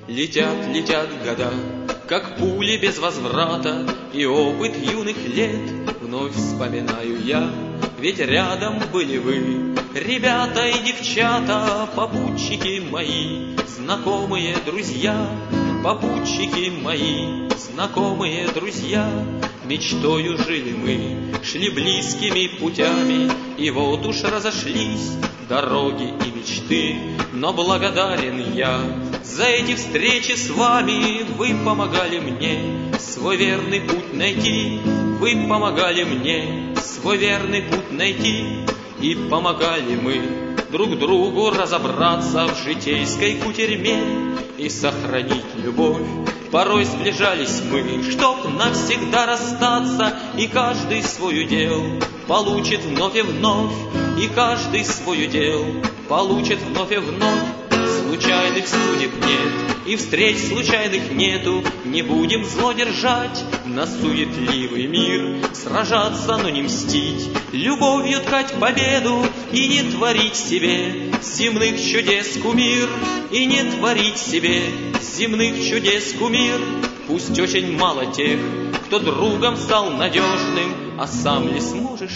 Летят, летят года, как пули без возврата, и опыт юных лет вновь вспоминаю я. Ведь рядом были вы, ребята и девчата, попутчики мои, знакомые друзья, попутчики мои, знакомые друзья. Мечтою жили мы, шли близкими путями, и вот уж разошлись дороги и мечты. Но благодарен я за эти встречи с вами. Вы помогали мне свой верный путь найти. Вы помогали мне свой верный путь найти. И помогали мы друг другу разобраться в житейской кутерьме и сохранить любовь. Порой сближались мы, чтоб навсегда расстаться, и каждый свой удел получит вновь и вновь, и каждый свой удел получит вновь и вновь. Случайных судеб нет, и встреч случайных нету. Не будем зло держать на суетливый мир, сражаться, но не мстить, любовью ткать победу, и не творить себе земных чудес кумир, и не творить себе земных чудес кумир. Пусть очень мало тех, кто другом стал надежным, а сам ли сможешь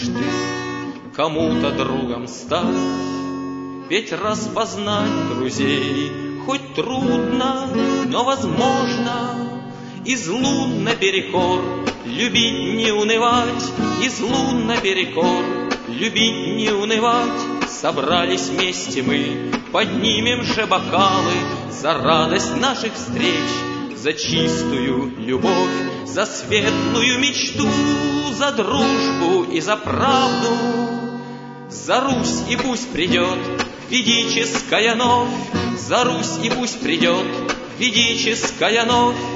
ты кому-то другом стать? Ведь распознать друзей хоть трудно, но возможно. Из лун наперекор любить не унывать, из лун наперекор любить не унывать. Собрались вместе мы, поднимем же бокалы за радость наших встреч, за чистую любовь, за светлую мечту, за дружбу и за правду, за Русь и пусть придет ведическая новь, за Русь и пусть придет ведическая новь.